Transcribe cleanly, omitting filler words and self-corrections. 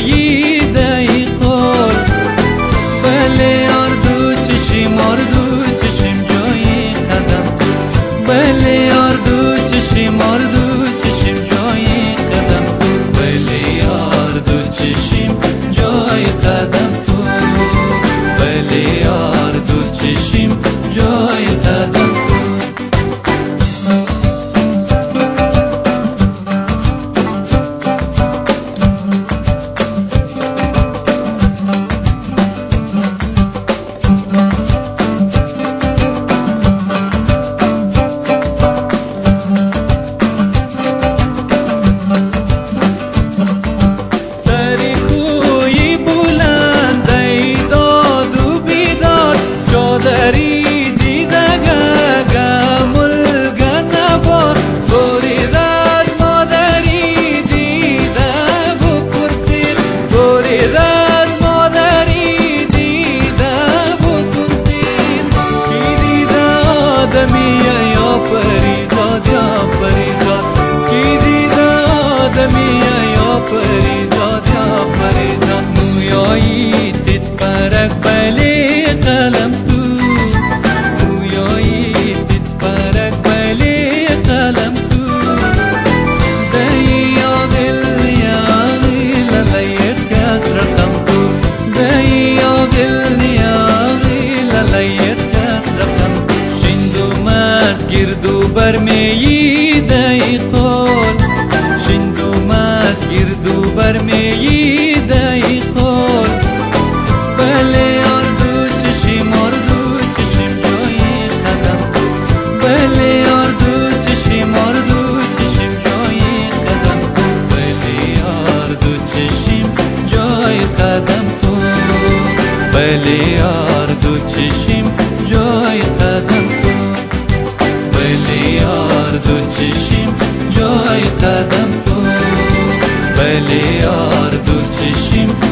ای قول. بله آردو چشیم جای قدم تو. بله آردو چشیم جای قدم تو. بله آردو چشیم جای قدم تو. بله آردو چشیم جای قدم تو. پریزاد یا پریزاد مویایی تیت پرک بلی قلم تو. مویایی تیت پرک بلی قلم تو. دهی آغل لیت کس رقم تو. دهی آغل لیت کس رقم تو. شندو مز گردو برمیی دهی قول. شندو مز گردو برمیی دهی قول. بله آردو چشیم جای قدم تو. بله آردو چشیم جای قدم تو. بله آردو چشیم جای قدم تو. بله آردو چشیم جای قدم تو. بله آردو چشیم جای قدم تو. بله آردو چشیم جای قدم تو.